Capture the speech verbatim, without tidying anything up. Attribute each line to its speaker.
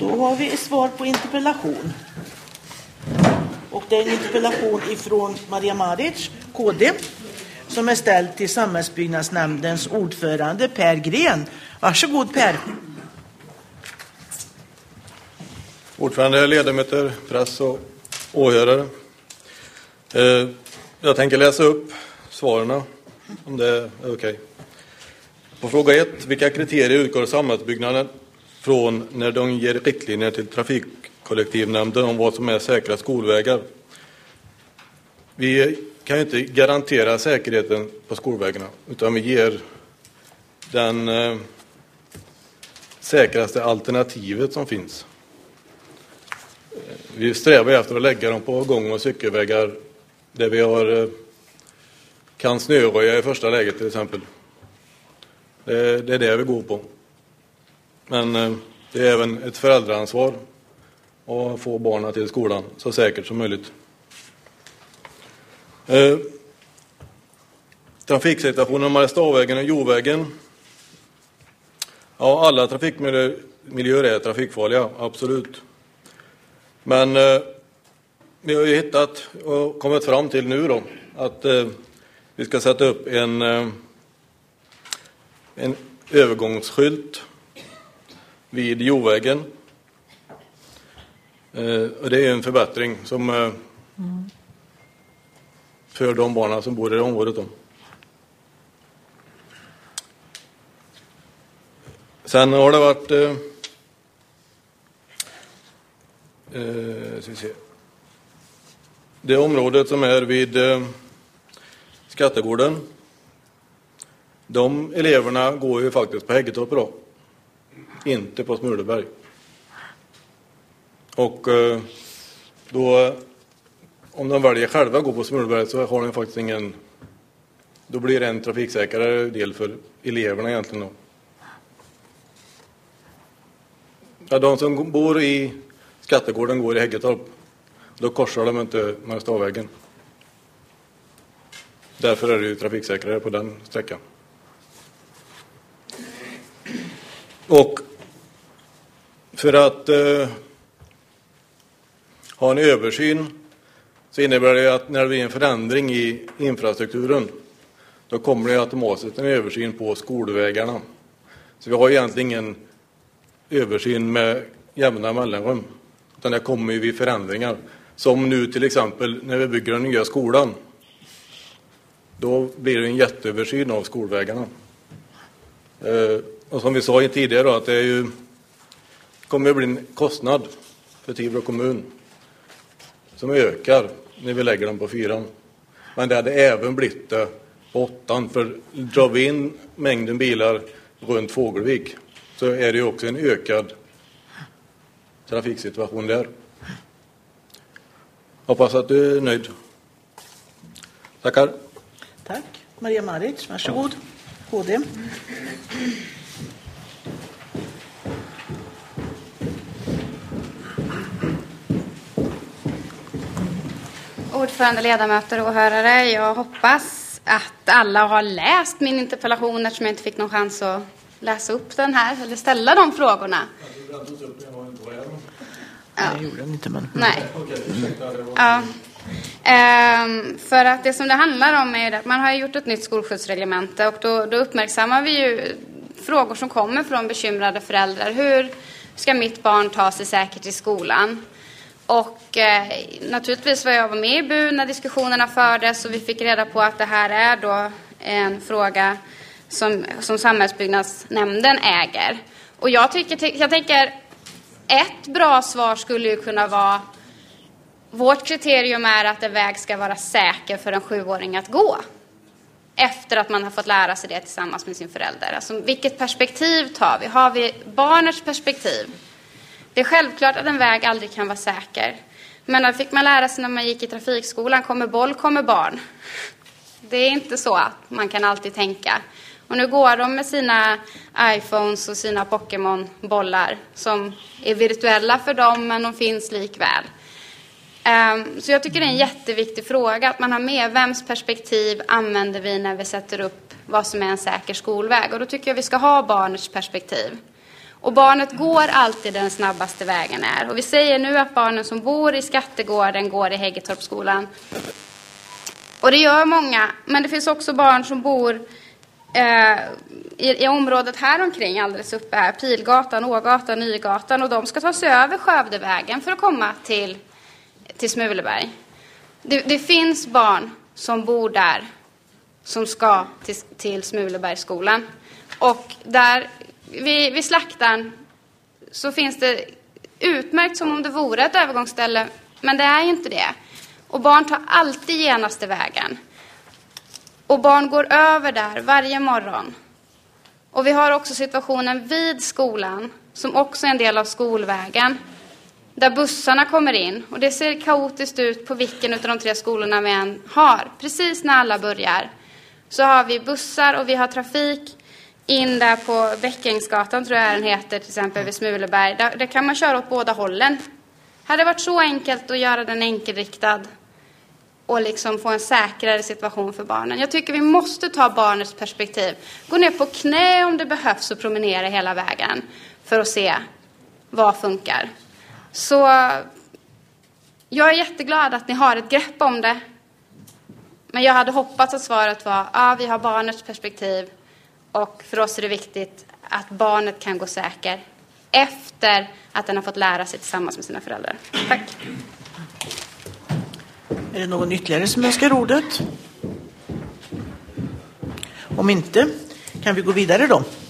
Speaker 1: Då har vi ett svar på interpellation. Och det är en interpellation ifrån Maria Maric, K D, som är ställd till Samhällsbyggnadsnämndens ordförande Per Gren. Varsågod Per.
Speaker 2: Ordförande, ledamöter, press och åhörare. Jag tänker läsa upp svaren om det är okej. Okay. På fråga ett, vilka kriterier utgår samhällsbyggnaden från när de ger riktlinjer till trafikkollektivnämnden om vad som är säkra skolvägar? Vi kan ju inte garantera säkerheten på skolvägarna, utan vi ger den eh, säkraste alternativet som finns. Vi strävar efter att lägga dem på gång- och cykelvägar där vi har, kan snöröja i första läget till exempel. Det, det är det vi går på. Men det är även ett föräldraansvar att få barnen till skolan så säkert som möjligt. Eh, trafiksituationen om Mariestadsvägen och Jovägen. Ja, alla trafikmiljöer är trafikfarliga, absolut. Men eh, vi har ju hittat och kommit fram till nu då att eh, vi ska sätta upp en, eh, en övergångsskylt vid Jovägen. Eh, och det är en förbättring som eh, mm. för de barnen som bor i det området då. Sen har det varit eh, eh, ska vi se. Det området som är vid eh, Skattegården. De eleverna går ju faktiskt på Häggetorp då. Inte på Smulberg. Och eh, då om de väljer själva att gå på Smulberg så har de faktiskt ingen, då blir det en trafiksäkrare del för eleverna egentligen då. Ja, de som bor i Skattegården går i Häggetorp. Då korsar de inte Mariestadsvägen. Därför är det ju trafiksäkrare på den sträckan. Och för att eh, ha en översyn så innebär det att när det blir en förändring i infrastrukturen då kommer det automatiskt en översyn på skolvägarna. Så vi har egentligen ingen översyn med jämna mellanrum. Utan det kommer ju vid förändringar. Som nu till exempel när vi bygger den nya skolan. Då blir det en jätteöversyn av skolvägarna. Eh, och som vi sa tidigare då, att det är ju, kommer att bli en kostnad för Tibro kommun som ökar när vi lägger dem på fyran. Men det hade även blivit det på åttan. För drar vi in mängden bilar runt Fågelvik så är det ju också en ökad trafiksituation där. Hoppas att du är nöjd. Tackar.
Speaker 1: Tack. Maria Maric, varsågod. K D.
Speaker 3: Ordförande, ledamöter och åhörare, jag hoppas att alla har läst min interpellation eftersom jag inte fick någon chans att läsa upp den här eller ställa de frågorna.
Speaker 1: Ja. Jag gjorde den inte, men...
Speaker 3: Nej. Ja. Ehm, för att det som det handlar om är att man har gjort ett nytt skolskjutsreglemente och då, då uppmärksammar vi ju frågor som kommer från bekymrade föräldrar. Hur ska mitt barn ta sig säkert till skolan? Och eh, naturligtvis var jag var med i B U när diskussionerna fördes och vi fick reda på att det här är då en fråga som, som Samhällsbyggnadsnämnden äger. Och jag, tycker, jag tänker ett bra svar skulle ju kunna vara vårt kriterium är att en väg ska vara säker för en sjuåring att gå. Efter att man har fått lära sig det tillsammans med sin förälder. Alltså, vilket perspektiv tar vi? Har vi barnets perspektiv? Det är självklart att en väg aldrig kan vara säker. Men det fick man lära sig när man gick i trafikskolan. Kommer boll, kommer barn. Det är inte så att man kan alltid tänka. Och nu går de med sina iPhones och sina Pokémon-bollar som är virtuella för dem, men de finns likväl. Um, så jag tycker det är en jätteviktig fråga att man har med vems perspektiv använder vi när vi sätter upp vad som är en säker skolväg. Och då tycker jag vi ska ha barnets perspektiv. Och barnet går alltid den snabbaste vägen är. Och vi säger nu att barnen som bor i Skattegården går i Häggetorpsskolan. Och det gör många, men det finns också barn som bor eh, i, i området här omkring, alldeles uppe här, Pilgatan, Ågatan, Nygatan, och de ska ta sig över Skövdevägen för att komma till, till Smuleberg. Det, det finns barn som bor där som ska till, till Smulebergsskolan. Och där vid, vid Slaktaren så finns det utmärkt som om det vore ett övergångsställe, men det är ju inte det. Och barn tar alltid genaste vägen. Och barn går över där varje morgon. Och vi har också situationen vid skolan, som också är en del av skolvägen, där bussarna kommer in. Och det ser kaotiskt ut på vilken av de tre skolorna vi än har. Precis när alla börjar så har vi bussar och vi har trafik in där på Bäckängsgatan, tror jag den heter, till exempel vid Smuleberg. Där, där kan man köra åt båda hållen. Hade det varit så enkelt att göra den enkelriktad och liksom få en säkrare situation för barnen. Jag tycker vi måste ta barnets perspektiv. Gå ner på knä om det behövs och promenera hela vägen för att se vad funkar. Så jag är jätteglad att ni har ett grepp om det. Men jag hade hoppats att svaret var ja, vi har barnets perspektiv. Och för oss är det viktigt att barnet kan gå säker efter att den har fått lära sig tillsammans med sina föräldrar. Tack.
Speaker 1: Är det någon ytterligare som önskar ordet? Om inte kan vi gå vidare då.